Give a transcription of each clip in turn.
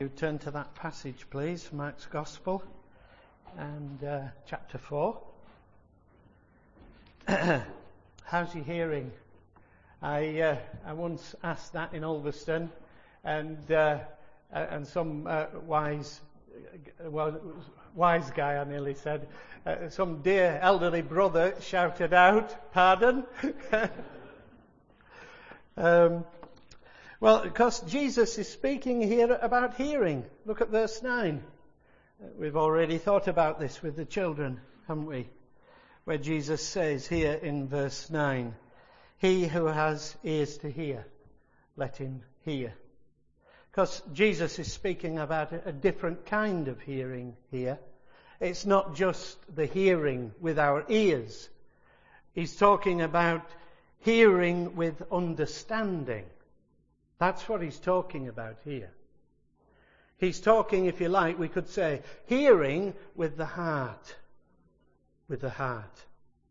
You turn to that passage, please, Mark's Gospel, and chapter 4. How's your hearing? I once asked that in Ulverston, and some wise guy, I nearly said, some dear elderly brother shouted out, "Pardon?" Well, because Jesus is speaking here about hearing. Look at verse 9. We've already thought about this with the children, haven't we? Where Jesus says here in verse 9, "He who has ears to hear, let him hear." Because Jesus is speaking about a different kind of hearing here. It's not just the hearing with our ears. He's talking about hearing with understanding. That's what he's talking about here. He's talking, if you like, we could say, hearing with the heart. With the heart.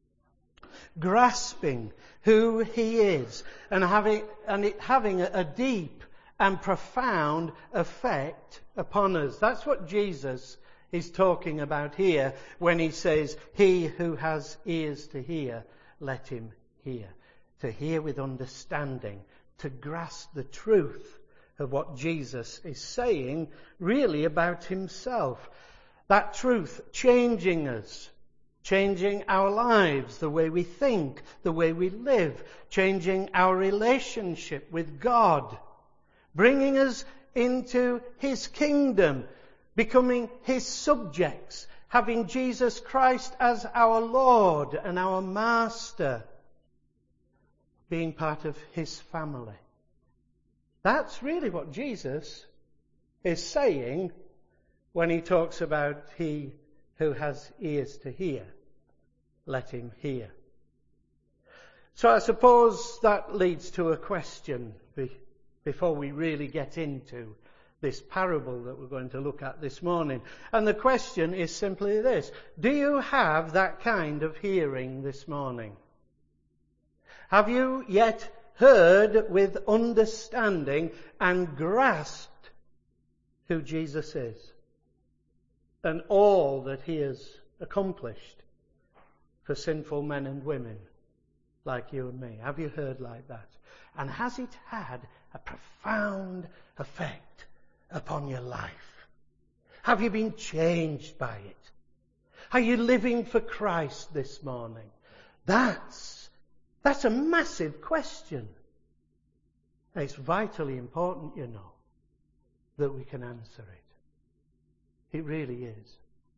Grasping who he is and it having a deep and profound effect upon us. That's what Jesus is talking about here when he says, "He who has ears to hear, let him hear." To hear with understanding. To grasp the truth of what Jesus is saying really about himself. That truth changing us, changing our lives, the way we think, the way we live, changing our relationship with God, bringing us into his kingdom, becoming his subjects, having Jesus Christ as our Lord and our Master, being part of his family. That's really what Jesus is saying when he talks about he who has ears to hear, let him hear. So I suppose that leads to a question before we really get into this parable that we're going to look at this morning. And the question is simply this: do you have that kind of hearing this morning? Have you yet heard with understanding and grasped who Jesus is and all that he has accomplished for sinful men and women like you and me? Have you heard like that? And has it had a profound effect upon your life? Have you been changed by it? Are you living for Christ this morning? That's a massive question. It's vitally important, you know, that we can answer it. It really is.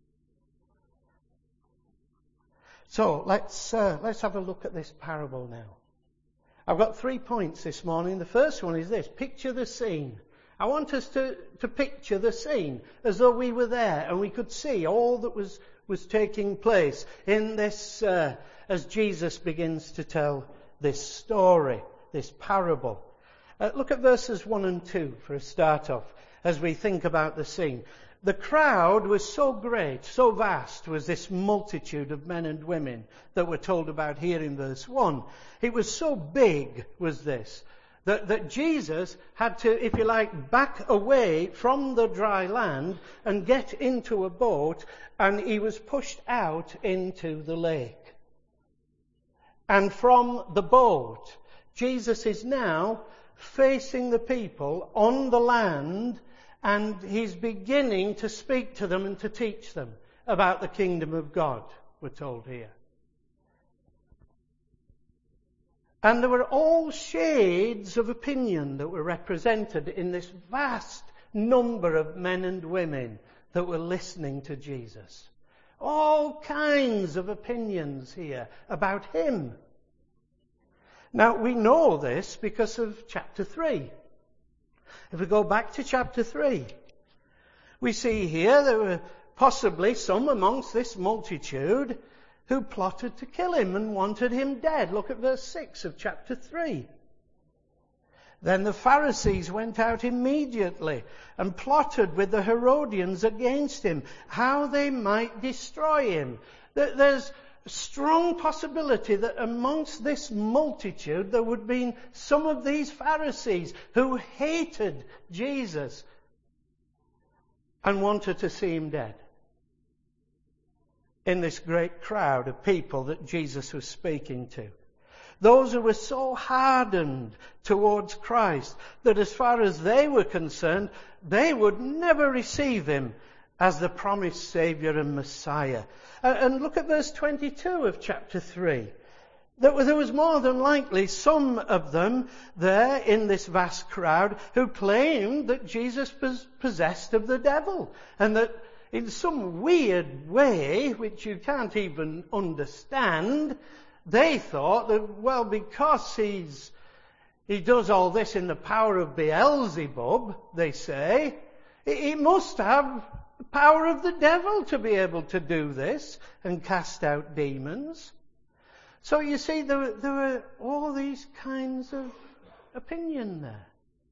So let's have a look at this parable now. I've got 3 points this morning. The first one is this: picture the scene. I want us to picture the scene as though we were there and we could see all that was taking place in this as Jesus begins to tell this story, this parable. Look at verses 1 and 2 for a start off as we think about the scene. The crowd was so great, so vast was this multitude of men and women that we're told about here in verse 1. It was so big, was this, that Jesus had to, if you like, back away from the dry land and get into a boat, and he was pushed out into the lake. And from the boat, Jesus is now facing the people on the land, and he's beginning to speak to them and to teach them about the kingdom of God, we're told here. And there were all shades of opinion that were represented in this vast number of men and women that were listening to Jesus. All kinds of opinions here about him. Now, we know this because of chapter 3. If we go back to chapter 3, we see here there were possibly some amongst this multitude who plotted to kill him and wanted him dead. Look at verse 6 of chapter 3. Then the Pharisees went out immediately and plotted with the Herodians against him, how they might destroy him. There's strong possibility that amongst this multitude there would have been some of these Pharisees who hated Jesus and wanted to see him dead. In this great crowd of people that Jesus was speaking to. Those who were so hardened towards Christ that as far as they were concerned, they would never receive him as the promised Saviour and Messiah. And look at verse 22 of chapter 3. There was more than likely some of them there in this vast crowd who claimed that Jesus was possessed of the devil, and that in some weird way, which you can't even understand, they thought that, well, because he does all this in the power of Beelzebub, they say, he must have the power of the devil to be able to do this and cast out demons. So you see, there were all these kinds of opinion there.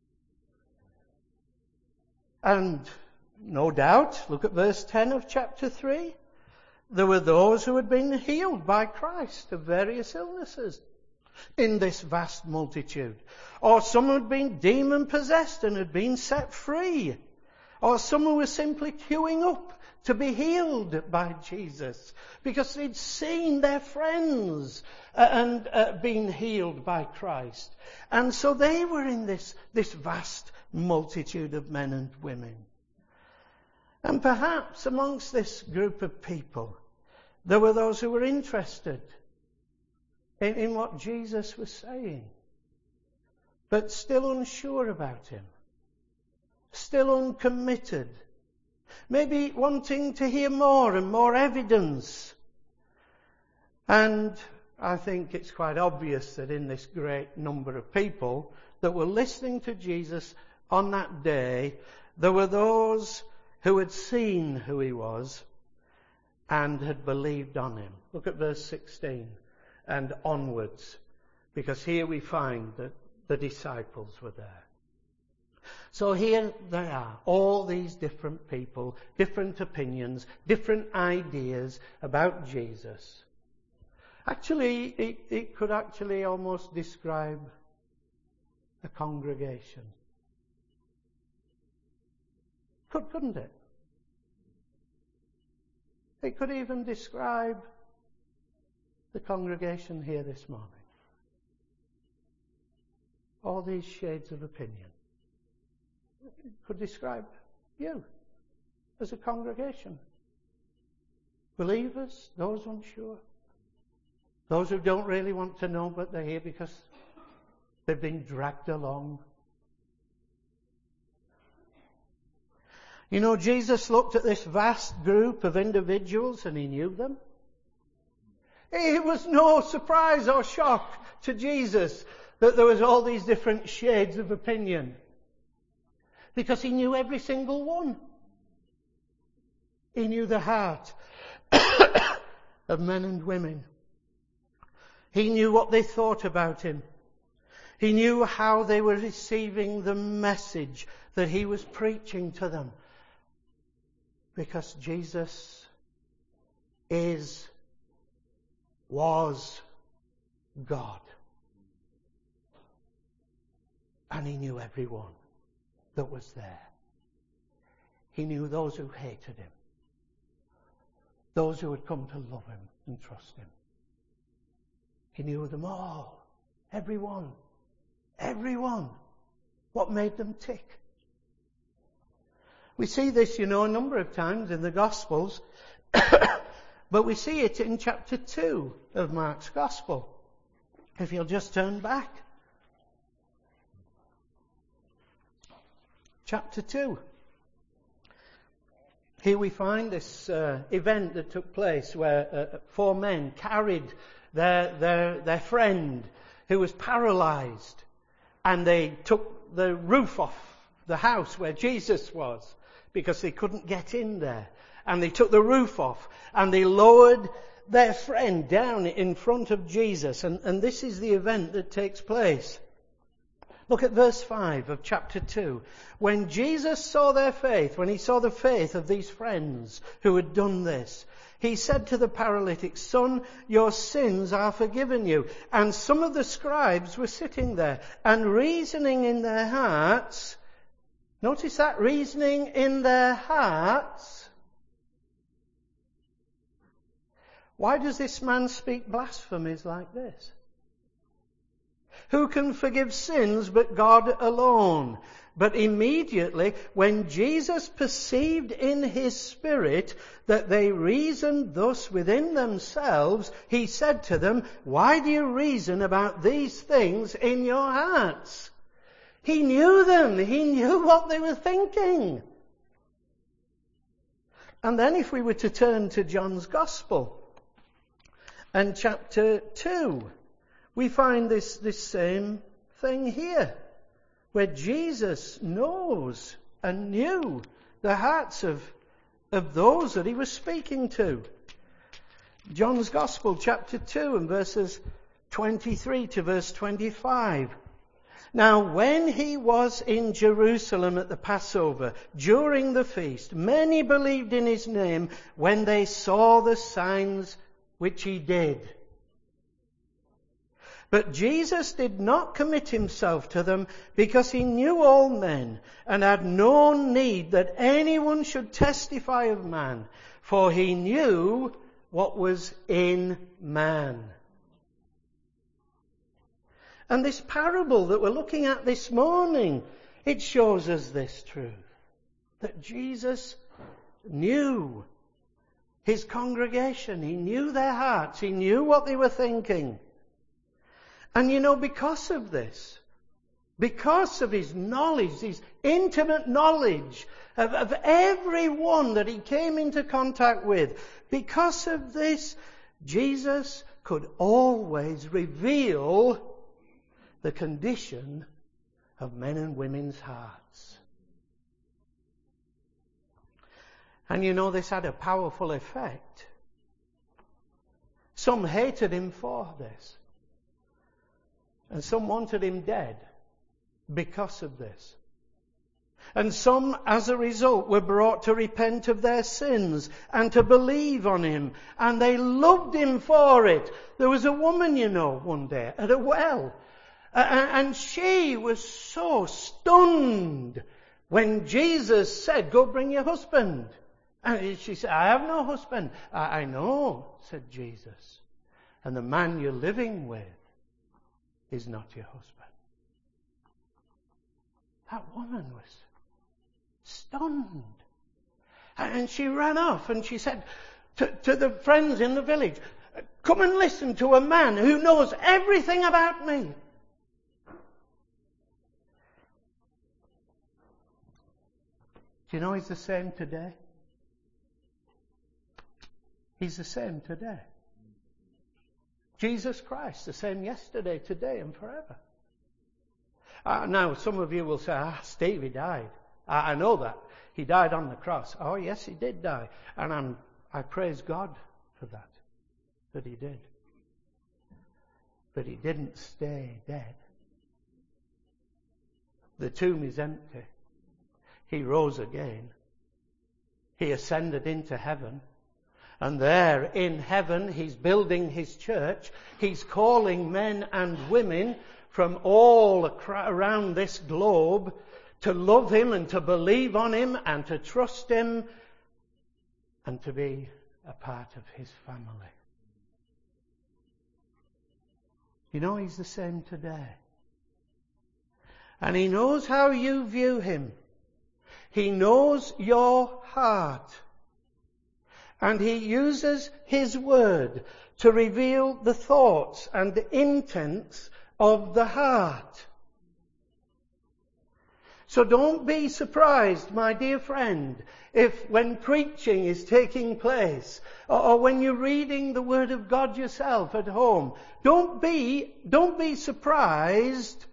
And no doubt, look at verse 10 of chapter 3. There were those who had been healed by Christ of various illnesses in this vast multitude. Or some who had been demon-possessed and had been set free. Or some who were simply queuing up to be healed by Jesus because they'd seen their friends and been healed by Christ. And so they were in this vast multitude of men and women. And perhaps amongst this group of people, there were those who were interested in what Jesus was saying, but still unsure about him, still uncommitted, maybe wanting to hear more and more evidence. And I think it's quite obvious that in this great number of people that were listening to Jesus on that day, there were those who had seen who he was and had believed on him. Look at verse 16 and onwards, because here we find that the disciples were there. So here they are, all these different people, different opinions, different ideas about Jesus. Actually, it could actually almost describe a congregation. Couldn't it? It could even describe the congregation here this morning. All these shades of opinion. It could describe you as a congregation. Believers, those unsure, those who don't really want to know, but they're here because they've been dragged along. You know, Jesus looked at this vast group of individuals and he knew them. It was no surprise or shock to Jesus that there was all these different shades of opinion, because he knew every single one. He knew the heart of men and women. He knew what they thought about him. He knew how they were receiving the message that he was preaching to them. Because Jesus was God. And he knew everyone that was there. He knew those who hated him. Those who had come to love him and trust him. He knew them all. Everyone. Everyone. What made them tick. We see this, a number of times in the Gospels, but we see it in chapter 2 of Mark's Gospel. If you'll just turn back. Chapter 2. Here we find this event that took place where 4 men carried their friend who was paralyzed, and they took the roof off the house where Jesus was, because they couldn't get in there. And they took the roof off and they lowered their friend down in front of Jesus. And this is the event that takes place. Look at verse 5 of chapter 2. When Jesus saw their faith, when he saw the faith of these friends who had done this, he said to the paralytic, "Son, your sins are forgiven you." And some of the scribes were sitting there and reasoning in their hearts, Notice that reasoning in their hearts. Why does this man speak blasphemies like this? Who can forgive sins but God alone? But immediately, when Jesus perceived in his spirit that they reasoned thus within themselves, he said to them, "Why do you reason about these things in your hearts?" He knew them. He knew what they were thinking. And then if we were to turn to John's Gospel and chapter 2, we find this same thing here, where Jesus knows and knew the hearts of those that he was speaking to. John's Gospel, chapter 2, and verses 23 to verse 25. Now, when he was in Jerusalem at the Passover, during the feast, many believed in his name when they saw the signs which he did. But Jesus did not commit himself to them, because he knew all men and had no need that anyone should testify of man, for he knew what was in man. And this parable that we're looking at this morning, it shows us this truth, that Jesus knew his congregation. He knew their hearts. He knew what they were thinking. And you know, because of this, because of his knowledge, his intimate knowledge of everyone that he came into contact with, because of this, Jesus could always reveal the condition of men and women's hearts. And you know, this had a powerful effect. Some hated him for this. And some wanted him dead because of this. And some, as a result, were brought to repent of their sins and to believe on him. And they loved him for it. There was a woman, you know, one day at a well. And she was so stunned when Jesus said, "Go bring your husband." And she said, "I have no husband." "I know," said Jesus. "And the man you're living with is not your husband." That woman was stunned. And she ran off and she said to the friends in the village, "Come and listen to a man who knows everything about me." Do you know he's the same today? He's the same today. Jesus Christ, the same yesterday, today, and forever. Now, some of you will say, Steve, he died. I know that. He died on the cross. Oh, yes, he did die. And I praise God for that he did. But he didn't stay dead. The tomb is empty. He rose again. He ascended into heaven. And there in heaven, he's building his church. He's calling men and women from all around this globe to love him and to believe on him and to trust him and to be a part of his family. You know, he's the same today. And he knows how you view him. He knows your heart. And he uses his word to reveal the thoughts and the intents of the heart. So don't be surprised, my dear friend, if when preaching is taking place, or when you're reading the Word of God yourself at home, don't be surprised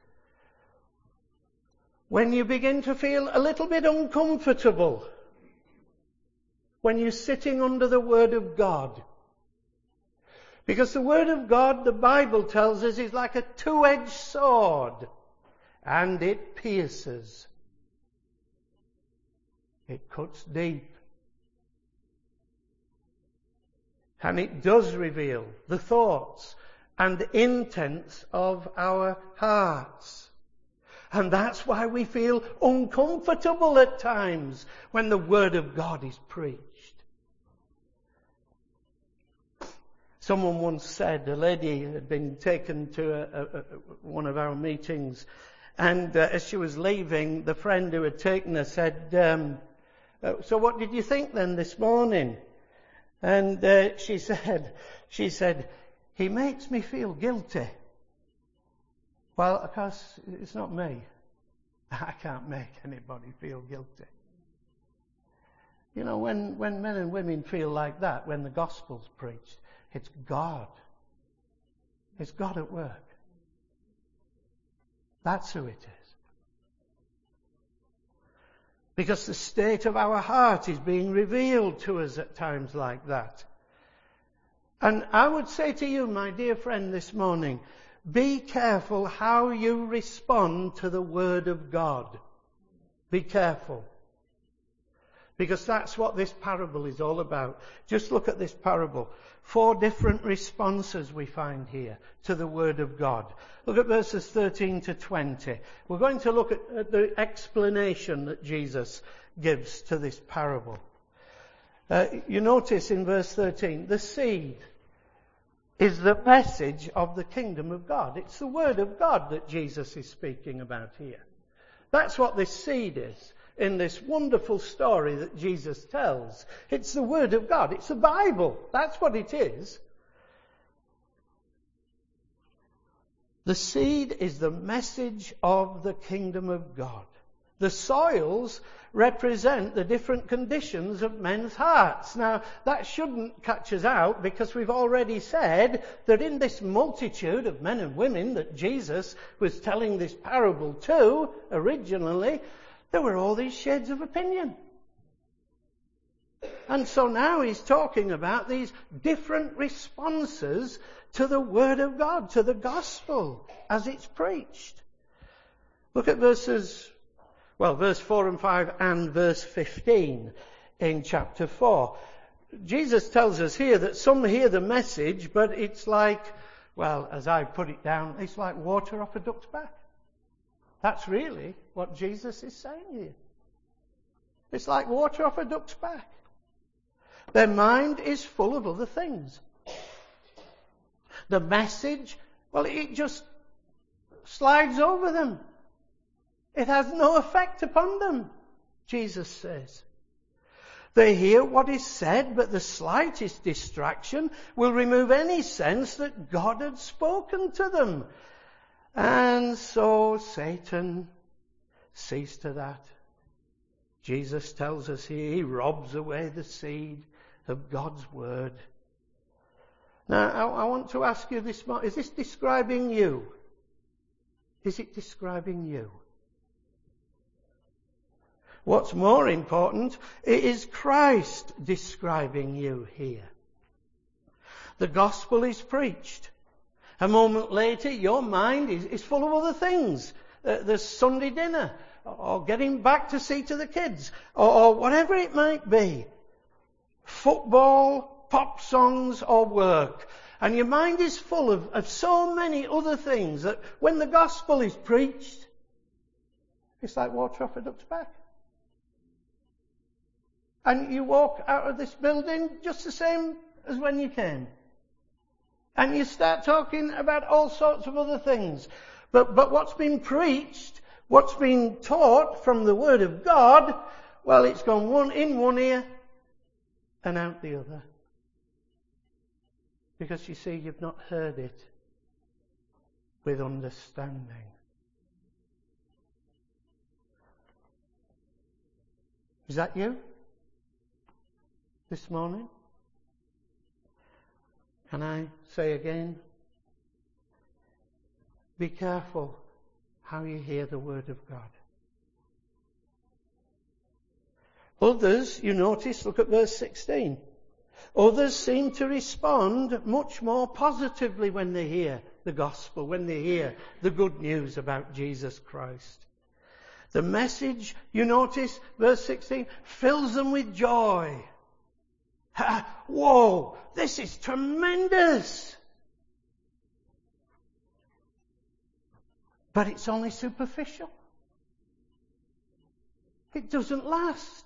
when you begin to feel a little bit uncomfortable when you're sitting under the Word of God. Because the Word of God, the Bible tells us, is like a two-edged sword, and it pierces. It cuts deep. And it does reveal the thoughts and the intents of our hearts. And that's why we feel uncomfortable at times when the Word of God is preached. Someone once said, a lady had been taken to one of our meetings, and as she was leaving, the friend who had taken her said, so what did you think then this morning? And she said, he makes me feel guilty. Well, of course, it's not me. I can't make anybody feel guilty. You know, when men and women feel like that, when the gospel's preached, it's God. It's God at work. That's who it is. Because the state of our heart is being revealed to us at times like that. And I would say to you, my dear friend, this morning, be careful how you respond to the Word of God. Be careful. Because that's what this parable is all about. Just look at this parable. 4 different responses we find here to the Word of God. Look at verses 13 to 20. We're going to look at the explanation that Jesus gives to this parable. You notice in verse 13, the seed is the message of the kingdom of God. It's the Word of God that Jesus is speaking about here. That's what this seed is in this wonderful story that Jesus tells. It's the Word of God. It's the Bible. That's what it is. The seed is the message of the kingdom of God. The soils represent the different conditions of men's hearts. Now, that shouldn't catch us out, because we've already said that in this multitude of men and women that Jesus was telling this parable to originally, there were all these shades of opinion. And so now he's talking about these different responses to the Word of God, to the gospel as it's preached. Look at verse 4 and 5 and verse 15 in chapter 4. Jesus tells us here that some hear the message, but it's like, well, as I put it down, it's like water off a duck's back. That's really what Jesus is saying here. It's like water off a duck's back. Their mind is full of other things. The message, well, it just slides over them. It has no effect upon them, Jesus says. They hear what is said, but the slightest distraction will remove any sense that God had spoken to them. And so Satan sees to that. Jesus tells us here, he robs away the seed of God's word. Now, I want to ask you this morning, is this describing you? Is it describing you? What's more important, it is Christ describing you here. The gospel is preached. A moment later, your mind is full of other things. There's Sunday dinner, or getting back to see to the kids, or whatever it might be. Football, pop songs, or work. And your mind is full of so many other things that when the gospel is preached, it's like water off a duck's back. And you walk out of this building just the same as when you came. And you start talking about all sorts of other things. But what's been preached, what's been taught from the Word of God, well, it's gone in one ear and out the other. Because you see, you've not heard it with understanding. Is that you this morning? Can I say again? Be careful how you hear the Word of God. Others, you notice, look at verse 16. Others seem to respond much more positively when they hear the gospel, when they hear the good news about Jesus Christ. The message, you notice, verse 16, fills them with joy. Whoa, this is tremendous. But it's only superficial. It doesn't last.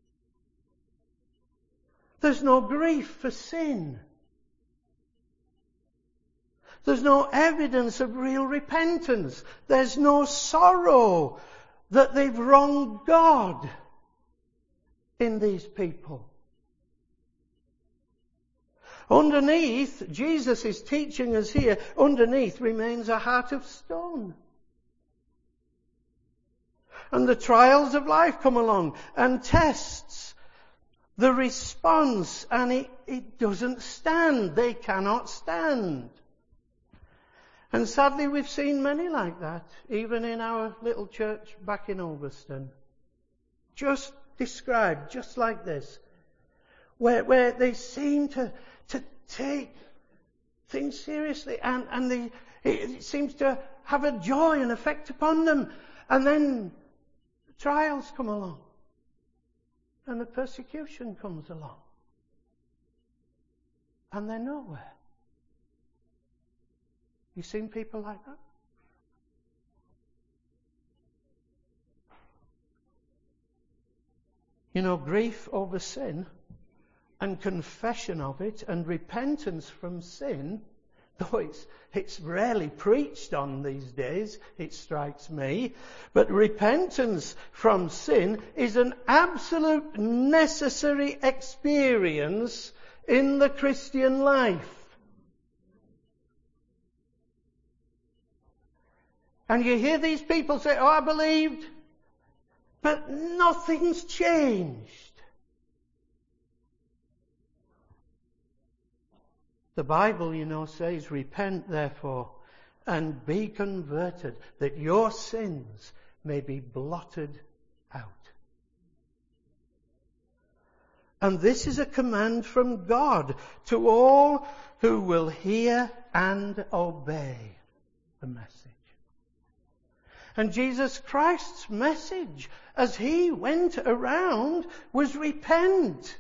There's no grief for sin. There's no evidence of real repentance. There's no sorrow that they've wronged God in these people. Underneath, Jesus is teaching us here, underneath remains a heart of stone. And the trials of life come along and tests the response, and it doesn't stand. They cannot stand. And sadly, we've seen many like that, even in our little church back in Ulverston. Just described, just like this, where they seem to take things seriously, and it seems to have a joy and effect upon them. And then trials come along, and the persecution comes along, and they're nowhere. You seen people like that? You know, grief over sin and confession of it and repentance from sin, though it's rarely preached on these days, it strikes me, but repentance from sin is an absolute necessary experience in the Christian life. And you hear these people say, "Oh, I believed," but nothing's changed. The Bible, you know, says, "Repent therefore and be converted, that your sins may be blotted out." And this is a command from God to all who will hear and obey the message. And Jesus Christ's message, as he went around, was repent.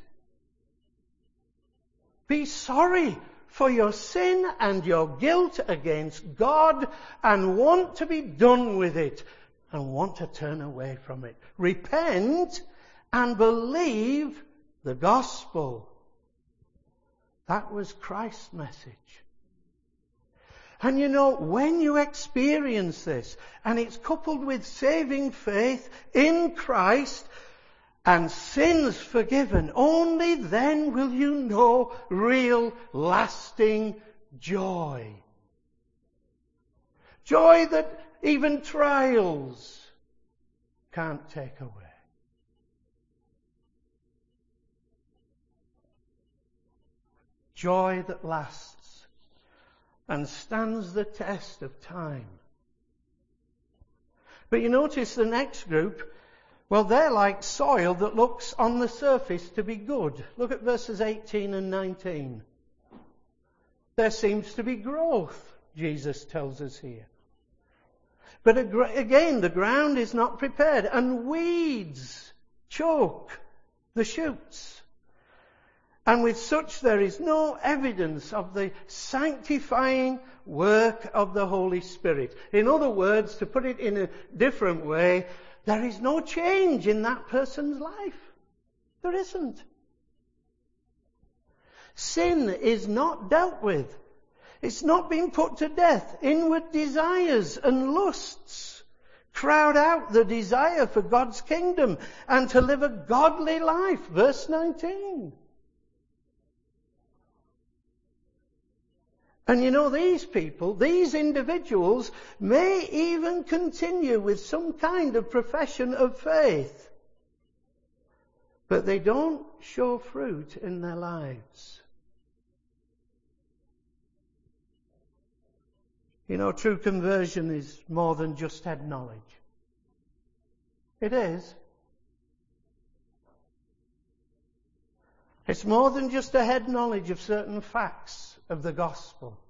Be sorry for your sin and your guilt against God, and want to be done with it, and want to turn away from it. Repent and believe the gospel. That was Christ's message. And you know, when you experience this, and it's coupled with saving faith in Christ, and sins forgiven, only then will you know real, lasting joy. Joy that even trials can't take away. Joy that lasts and stands the test of time. But you notice the next group, well, they're like soil that looks on the surface to be good. Look at verses 18 and 19. There seems to be growth, Jesus tells us here. But again, the ground is not prepared, and weeds choke the shoots. And with such there is no evidence of the sanctifying work of the Holy Spirit. In other words, to put it in a different way, there is no change in that person's life. There isn't. Sin is not dealt with. It's not been put to death. Inward desires and lusts crowd out the desire for God's kingdom and to live a godly life. Verse 19. And you know, these people, these individuals, may even continue with some kind of profession of faith, but they don't show fruit in their lives. You know, true conversion is more than just head knowledge. It is. It's more than just a head knowledge of certain facts of the gospel.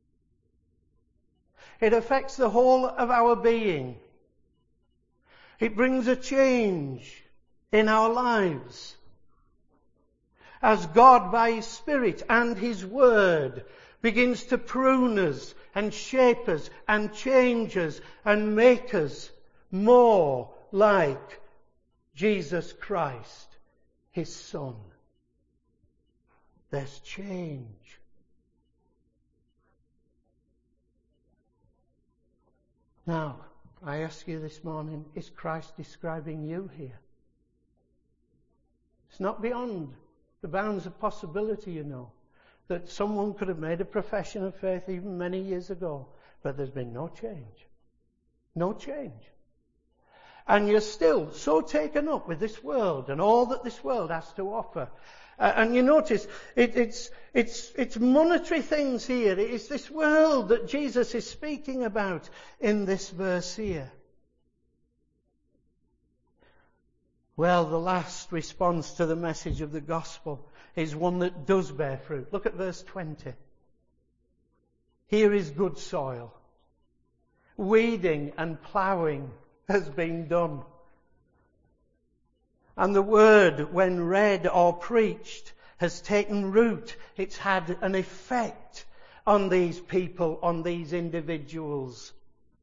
It affects the whole of our being. It brings a change in our lives. As God, by His Spirit and His Word, begins to prune us and shape us and change us and make us more like Jesus Christ, his Son. There's change. Now, I ask you this morning, is Christ describing you here? It's not beyond the bounds of possibility, you know, that someone could have made a profession of faith even many years ago, but there's been no change. No change. And you're still so taken up with this world and all that this world has to offer. And you notice, it's monetary things here. It's this world that Jesus is speaking about in this verse here. Well, the last response to the message of the gospel is one that does bear fruit. Look at verse 20. Here is good soil. Weeding and ploughing has been done. And the word, when read or preached, has taken root. It's had an effect on these people, on these individuals.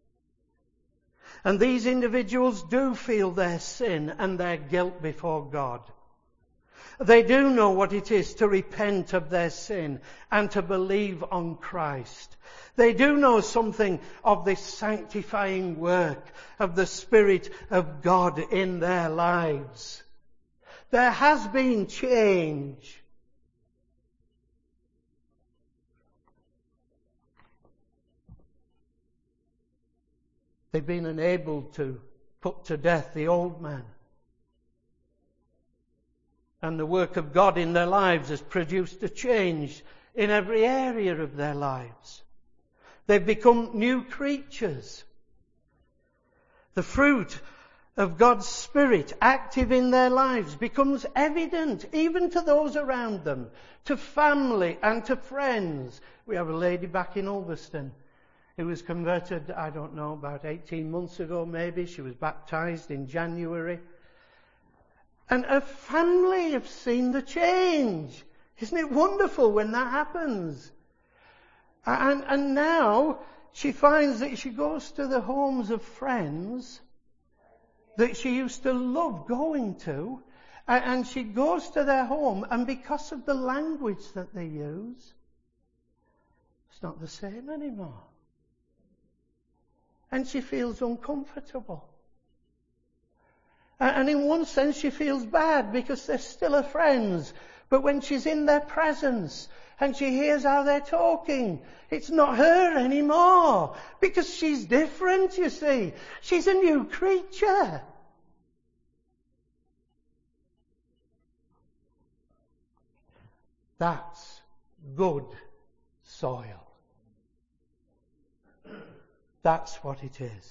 And these individuals do feel their sin and their guilt before God. They do know what it is to repent of their sin and to believe on Christ. They do know something of this sanctifying work of the Spirit of God in their lives. There has been change. They've been enabled to put to death the old man. And the work of God in their lives has produced a change in every area of their lives. They've become new creatures. The fruit of God's Spirit active in their lives becomes evident even to those around them, to family and to friends. We have a lady back in Ulverston who was converted, I don't know, about 18 months ago maybe. She was baptized in January. And her family have seen the change. Isn't it wonderful when that happens? And now she finds that she goes to the homes of friends that she used to love going to, and she goes to their home, and because of the language that they use, it's not the same anymore. And she feels uncomfortable. And in one sense she feels bad because they're still her friends. But when she's in their presence and she hears how they're talking, it's not her anymore. Because she's different, you see. She's a new creature. That's good soil. That's what it is.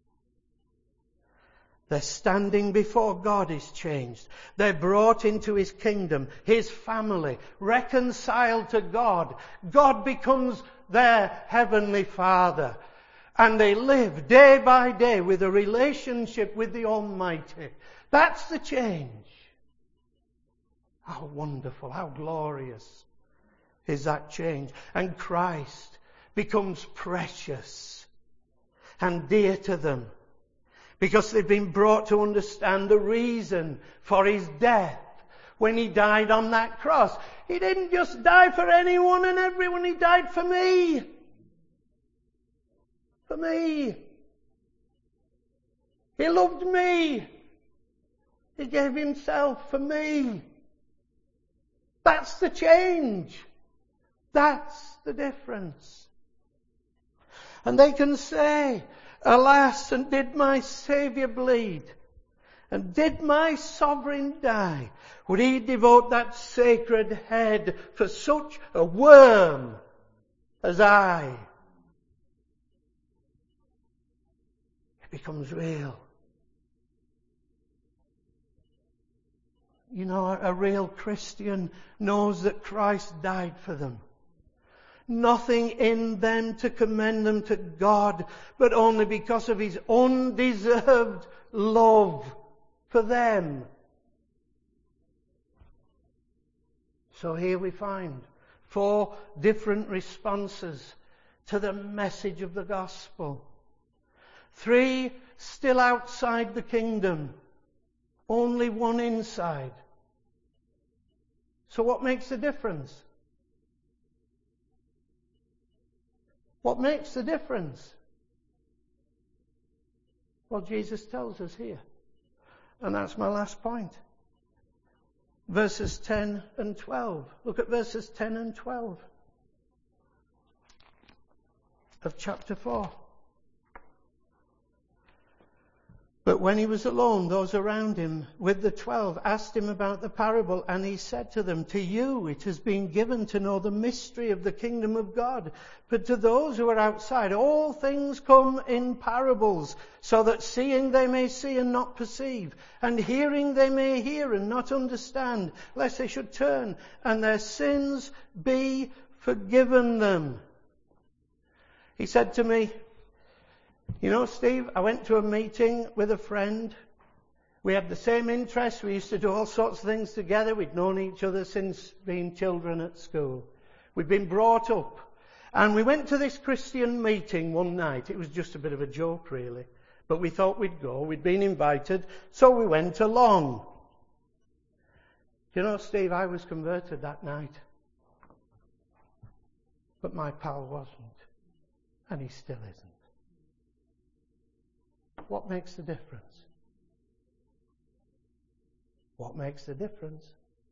Their standing before God is changed. They're brought into His kingdom, His family, reconciled to God. God becomes their heavenly Father. And they live day by day with a relationship with the Almighty. That's the change. How wonderful, how glorious is that change. And Christ becomes precious and dear to them, because they've been brought to understand the reason for His death when He died on that cross. He didn't just die for anyone and everyone. He died for me. For me. He loved me. He gave Himself for me. That's the change. That's the difference. And they can say, alas, and did my Saviour bleed? And did my Sovereign die? Would He devote that sacred head for such a worm as I? It becomes real. You know, a real Christian knows that Christ died for them. Nothing in them to commend them to God, but only because of His undeserved love for them. So here we find 4 different responses to the message of the gospel. 3 still outside the kingdom, Only one inside. So what makes the difference? What makes the difference? Well, Jesus tells us here. And that's my last point. Verses 10 and 12. Look at verses 10 and 12 of chapter 4. But when he was alone, those around him with the 12 asked him about the parable, and he said to them, to you it has been given to know the mystery of the kingdom of God, but to those who are outside, all things come in parables, so that seeing they may see and not perceive, and hearing they may hear and not understand, lest they should turn and their sins be forgiven them. He said to me, you know, Steve, I went to a meeting with a friend. We had the same interests. We used to do all sorts of things together. We'd known each other since being children at school. We'd been brought up. And we went to this Christian meeting one night. It was just a bit of a joke, really. But we thought we'd go. We'd been invited. So we went along. You know, Steve, I was converted that night. But my pal wasn't. And he still isn't. What makes the difference? What makes the difference?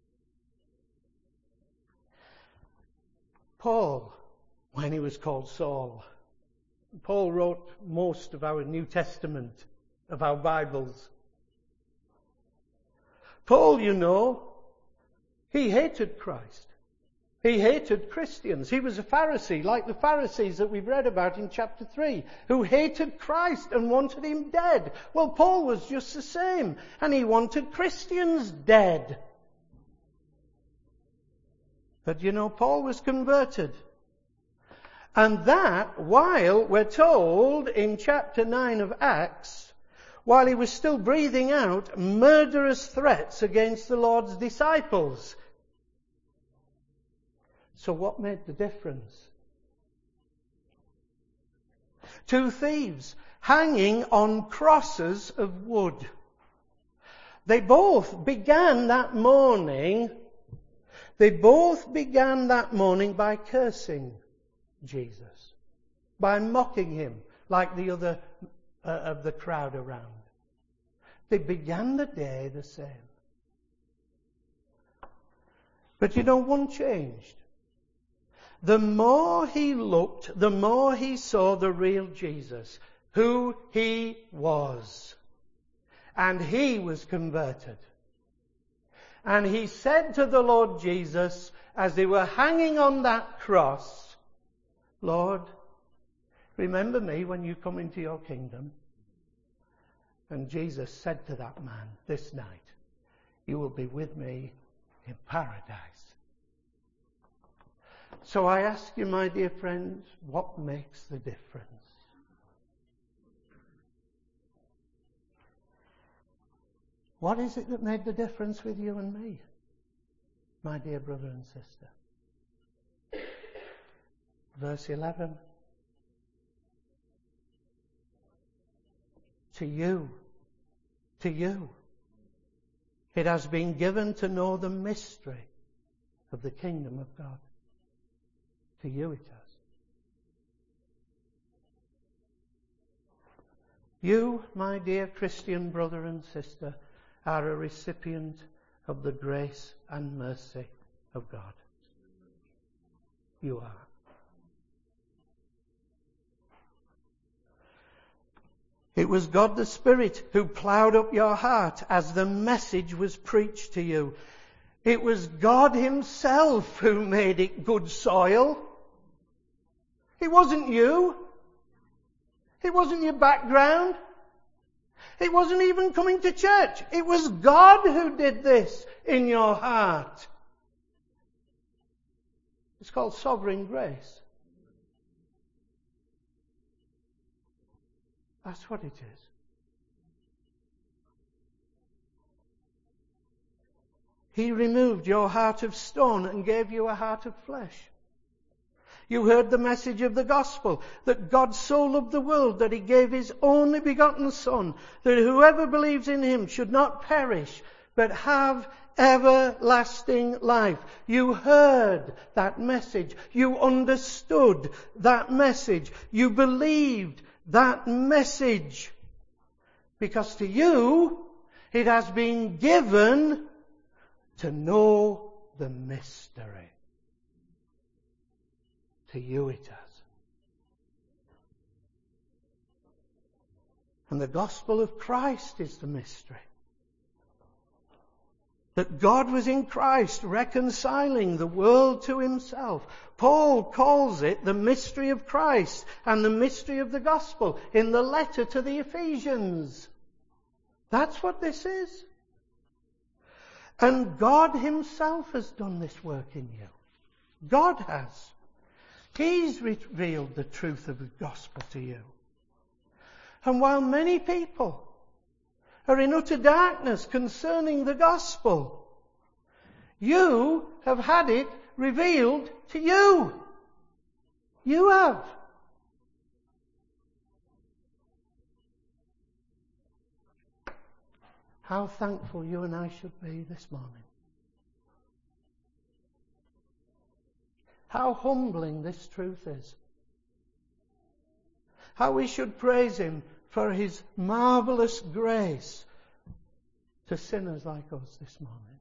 Paul, when he was called Saul, Paul wrote most of our New Testament, of our Bibles. Paul, you know, he hated Christ. He hated Christians. He was a Pharisee, like the Pharisees that we've read about in chapter 3, who hated Christ and wanted him dead. Well, Paul was just the same, and he wanted Christians dead. But you know, Paul was converted. And that, while we're told in chapter 9 of Acts, while he was still breathing out murderous threats against the Lord's disciples. So what made the difference? Two thieves hanging on crosses of wood. They both began that morning by cursing Jesus, by mocking him like the other of the crowd around. They began the day the same. But you know, one changed. The more he looked, the more he saw the real Jesus, who he was. And he was converted. And he said to the Lord Jesus, as they were hanging on that cross, Lord, remember me when you come into your kingdom. And Jesus said to that man, this night, you will be with me in paradise. So I ask you, my dear friends, what makes the difference? What is it that made the difference with you and me, my dear brother and sister? Verse 11. To you, it has been given to know the mystery of the kingdom of God. To you it has. You, my dear Christian brother and sister, are a recipient of the grace and mercy of God. You are. It was God the Spirit who ploughed up your heart as the message was preached to you. It was God himself who made it good soil. It wasn't you. It wasn't your background. It wasn't even coming to church. It was God who did this in your heart. It's called sovereign grace. That's what it is. He removed your heart of stone and gave you a heart of flesh. You heard the message of the gospel, that God so loved the world that he gave his only begotten Son, that whoever believes in him should not perish, but have everlasting life. You heard that message. You understood that message. You believed that message. Because to you, it has been given to know the mystery. To you it has. And the gospel of Christ is the mystery. That God was in Christ reconciling the world to himself. Paul calls it the mystery of Christ and the mystery of the gospel in the letter to the Ephesians. That's what this is. And God himself has done this work in you. God has. He's revealed the truth of the gospel to you. And while many people are in utter darkness concerning the gospel, you have had it revealed to you. You have. How thankful you and I should be this morning. How humbling this truth is. How we should praise him for his marvelous grace to sinners like us this morning.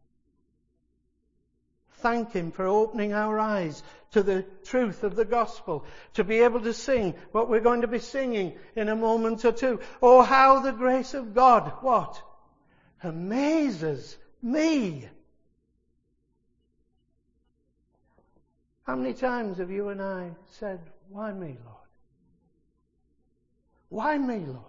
Thank him for opening our eyes to the truth of the gospel, to be able to sing what we're going to be singing in a moment or two. Oh, how the grace of God, what? Amazes me. How many times have you and I said, why me, Lord? Why me, Lord?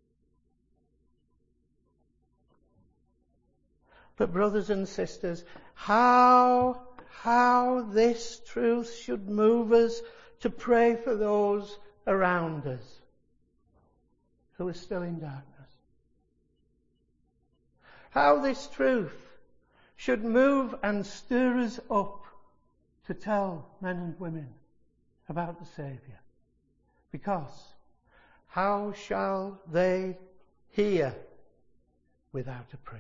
But brothers and sisters, how this truth should move us to pray for those around us who are still in darkness. How this truth should move and stir us up to tell men and women about the Saviour. Because how shall they hear without a preacher?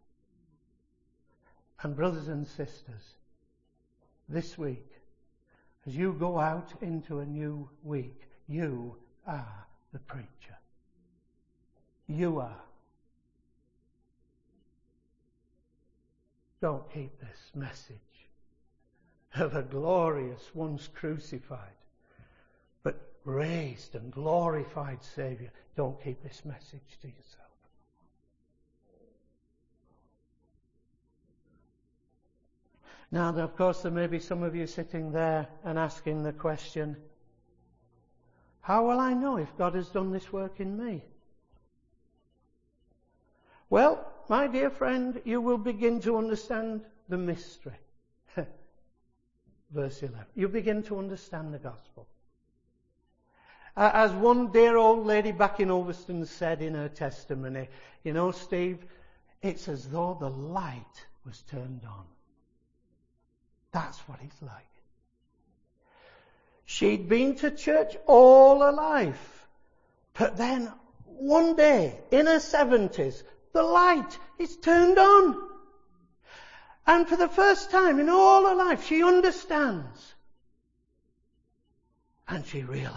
And brothers and sisters, this week, as you go out into a new week, you are the preacher. You are. Don't keep this message of a glorious, once crucified, but raised and glorified Saviour. Don't keep this message to yourself. Now, of course, there may be some of you sitting there and asking the question, how will I know if God has done this work in me? Well, my dear friend, you will begin to understand the mystery. Verse 11. You begin to understand the gospel. As one dear old lady back in Ulverston said in her testimony, you know, Steve, it's as though the light was turned on. That's what it's like. She'd been to church all her life. But then, one day, in her 70s, the light is turned on. And for the first time in all her life, she understands. And she realizes,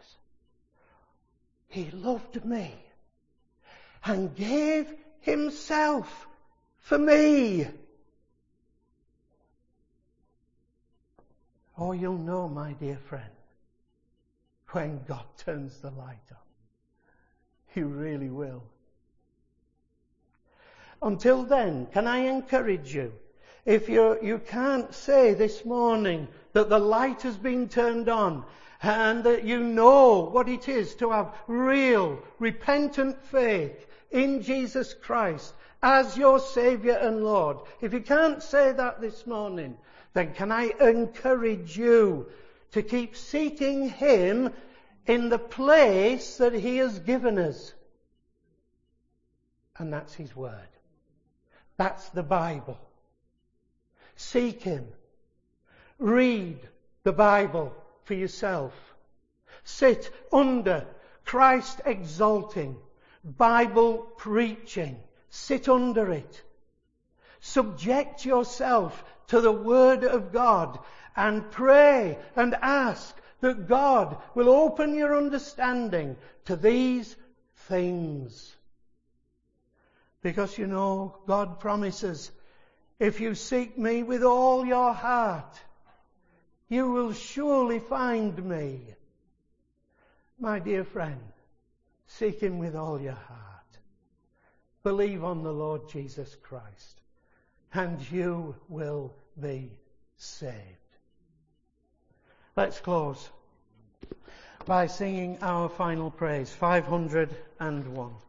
He loved me and gave Himself for me. Oh, you'll know, my dear friend, when God turns the light on. You really will. Until then, can I encourage you? If you can't say this morning that the light has been turned on and that you know what it is to have real, repentant faith in Jesus Christ as your Saviour and Lord, if you can't say that this morning, then can I encourage you to keep seeking Him in the place that He has given us. And that's His Word. That's the Bible. Seek Him. Read the Bible for yourself. Sit under Christ exalting, Bible preaching. Sit under it. Subject yourself to the Word of God and pray and ask that God will open your understanding to these things. Because God promises, if you seek me with all your heart, you will surely find me. My dear friend, seek Him with all your heart. Believe on the Lord Jesus Christ, and you will be saved. Let's close by singing our final praise, 501.